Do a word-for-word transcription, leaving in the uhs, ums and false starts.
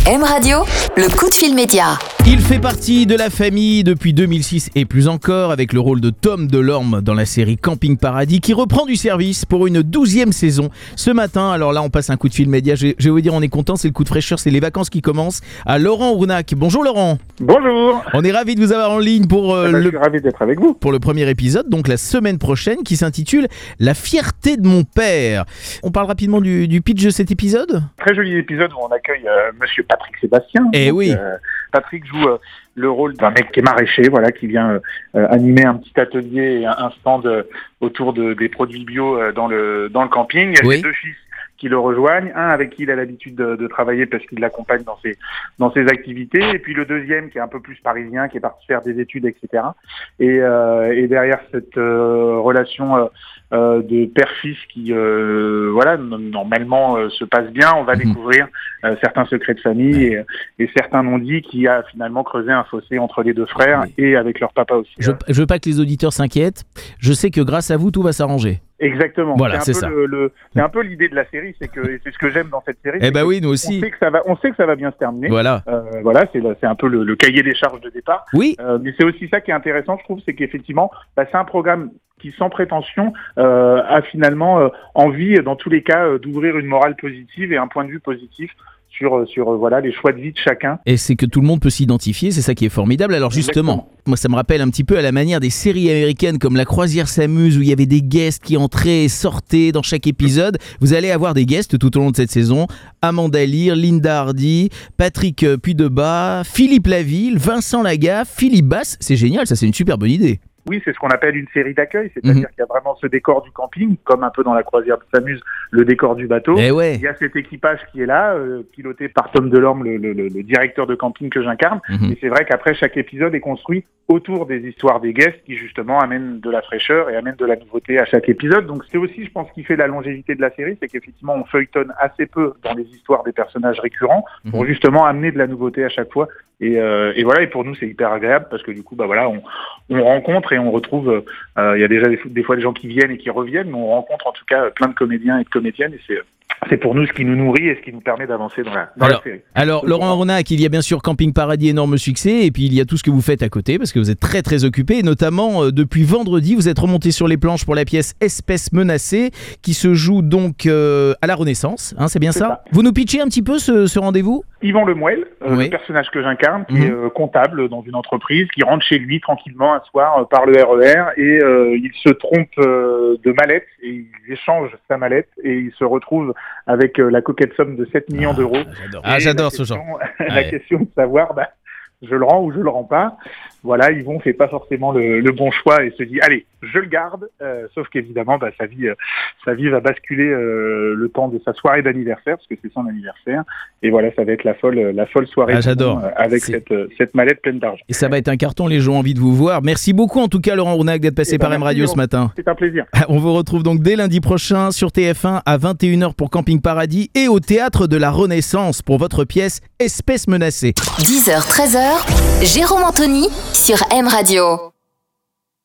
M Radio, le coup de fil média. Il fait partie de la famille depuis deux mille six et plus encore, avec le rôle de Tom Delorme dans la série Camping Paradis qui reprend du service pour une douzième saison ce matin. Alors là, on passe un coup de fil média. Je, je vais vous dire, on est content, c'est le coup de fraîcheur, c'est les vacances qui commencent. À Laurent Ournac. Bonjour Laurent. Bonjour. On est ravis de vous avoir en ligne pour euh, eh ben, le je suis ravi d'être avec vous. pour le premier épisode, donc la semaine prochaine, qui s'intitule La fierté de mon père. On parle rapidement du, du pitch de cet épisode. Très joli épisode où on accueille euh, Monsieur Patrick Sébastien. Eh Donc, oui. euh, Patrick joue euh, le rôle d'un mec qui est maraîcher, voilà, qui vient euh, animer un petit atelier et un, un stand euh, autour de, des produits bio euh, dans le dans le camping. Il y a Oui. ses deux fils qui le rejoignent, un avec qui il a l'habitude de, de travailler parce qu'il l'accompagne dans ses dans ses activités, et puis le deuxième qui est un peu plus parisien, qui est parti faire des études, et cetera. Et, euh, et derrière cette euh, relation euh, euh, de père-fils qui, euh, voilà, normalement euh, se passe bien, on va Mmh. découvrir euh, certains secrets de famille et, et certains non-dits qui a finalement creusé un fossé entre les deux frères Oui. et avec leur papa aussi. Je, je veux pas que les auditeurs s'inquiètent. Je sais que grâce à vous, tout va s'arranger. Exactement. Voilà, c'est c'est un peu ça. le, le- c'est un peu l'idée de la série, c'est que et c'est ce que j'aime dans cette série. Eh c'est ben que oui, nous on aussi. sait que ça va, on sait que ça va bien se terminer. Voilà. Euh, voilà, c'est le- c'est un peu le, le cahier des charges de départ. Oui. Euh, mais c'est aussi ça qui est intéressant, je trouve, c'est qu'effectivement, bah, c'est un programme qui, sans prétention, euh, a finalement euh, envie, dans tous les cas, euh, d'ouvrir une morale positive et un point de vue positif sur, sur euh, voilà, les choix de vie de chacun. Et c'est que tout le monde peut s'identifier, c'est ça qui est formidable. Alors justement, Exactement. moi ça me rappelle un petit peu à la manière des séries américaines comme La Croisière s'amuse, où il y avait des guests qui entraient et sortaient dans chaque épisode. Vous allez avoir des guests tout au long de cette saison. Amanda Lear, Linda Hardy, Patrick Puydebas, Philippe Laville, Vincent Lagaffe, Philippe Basse. C'est génial, ça c'est une super bonne idée. Oui, c'est ce qu'on appelle une série d'accueil, c'est-à-dire Mhm. qu'il y a vraiment ce décor du camping, comme un peu dans La Croisière s'amuse, le décor du bateau. Eh ouais. Il y a cet équipage qui est là, euh, piloté par Tom Delorme, le, le, le, le directeur de camping que j'incarne. Mhm. Et c'est vrai qu'après, chaque épisode est construit autour des histoires des guests qui, justement, amènent de la fraîcheur et amènent de la nouveauté à chaque épisode. Donc c'est aussi, je pense, ce qui fait la longévité de la série, c'est qu'effectivement, on feuilletonne assez peu dans les histoires des personnages récurrents pour Mhm. justement amener de la nouveauté à chaque fois. Et, euh, et voilà, et pour nous, c'est hyper agréable parce que du coup, bah voilà, on, on rencontre et on retrouve, euh, il y a déjà des, des fois des gens qui viennent et qui reviennent, mais on rencontre en tout cas plein de comédiens et de comédiennes, et c'est c'est pour nous ce qui nous nourrit et ce qui nous permet d'avancer dans la, dans Alors, la série. Alors, Laurent Ournac, il y a bien sûr Camping Paradis, énorme succès, et puis il y a tout ce que vous faites à côté, parce que vous êtes très très occupé, et notamment euh, depuis vendredi, vous êtes remonté sur les planches pour la pièce Espèce menacée, qui se joue donc euh, à la Renaissance, hein, c'est bien C'est ça, ça. Vous nous pitchez un petit peu ce, ce rendez-vous? Yvan Lemuel, euh, Oui. le personnage que j'incarne, qui Mhm. est euh, comptable dans une entreprise, qui rentre chez lui tranquillement un soir euh, par le R E R et euh, il se trompe euh, de mallette et il échange sa mallette et il se retrouve avec euh, la coquette somme de sept millions d'euros. J'adore, Et ah, j'adore la ce genre. question- la Ouais. question de savoir, bah, je le rends ou je le rends pas. Voilà, Yvon fait pas forcément le, le bon choix et se dit allez, je le garde. Euh, sauf qu'évidemment, bah, sa vie, euh, sa vie va basculer euh, le temps de sa soirée d'anniversaire parce que c'est son anniversaire. Et voilà, ça va être la folle, la folle soirée Ah, j'adore. euh, avec C'est- cette, euh, cette mallette pleine d'argent. Et ça va être un carton, les gens ont envie de vous voir. Merci beaucoup en tout cas Laurent Ournac d'être passé Eh ben, par M merci, Radio ce Laurent. matin. C'est un plaisir. On vous retrouve donc dès lundi prochain sur T F un à vingt et une heures pour Camping Paradis et au Théâtre de la Renaissance pour votre pièce Espèce menacée. dix heures treize heures, Jérôme Anthony sur M Radio.